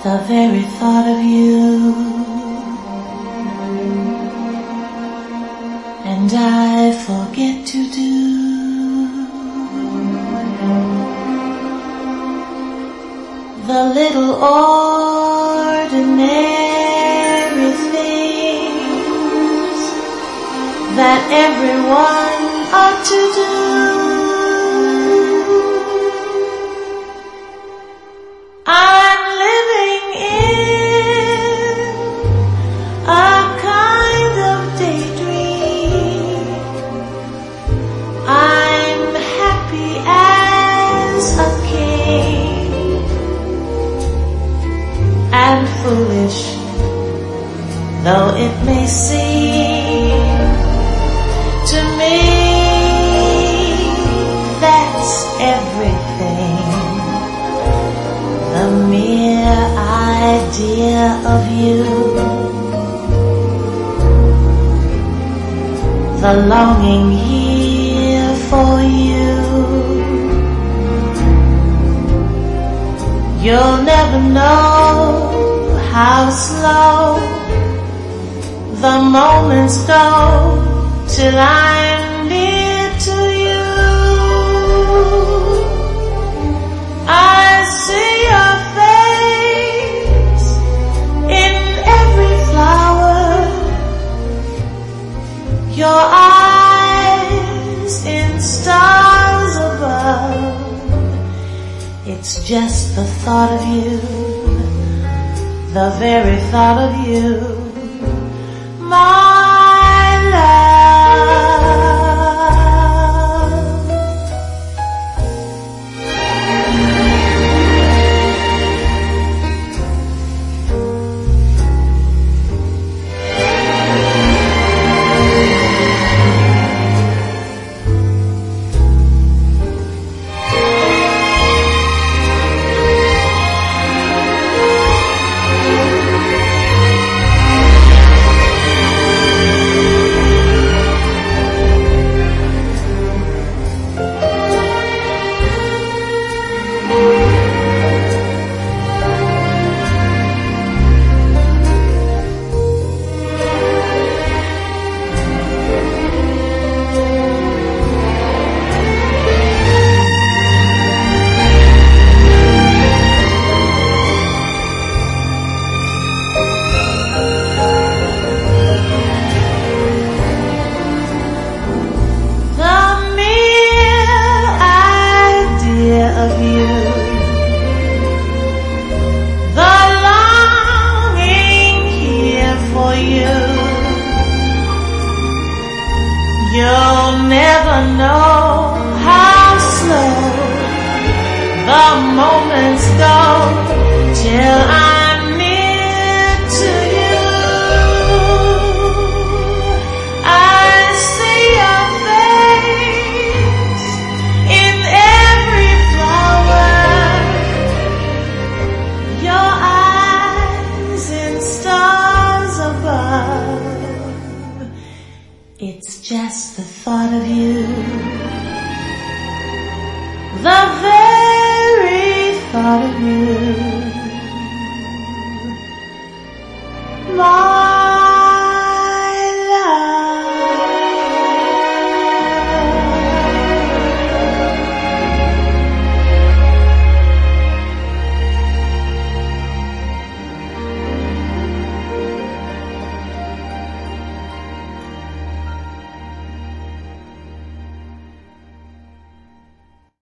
The very thought of you, and I forget to do the little ordinary things that everyone ought to do. I'm living in a kind of daydream. I'm happy as a king, and foolish though it may seem to me, that's everything. The mere idea of you, the longing here for you. You'll never know how slow the moments go till I'm near to you. I see your face in every flower, your eyes in stars above. It's just the thought of you, the very thought of you, my love. You'll never know how slow the moments go till I'm near to you. I see your face in every flower, your eyes in stars above. It's just the thought of you, the very thought of you.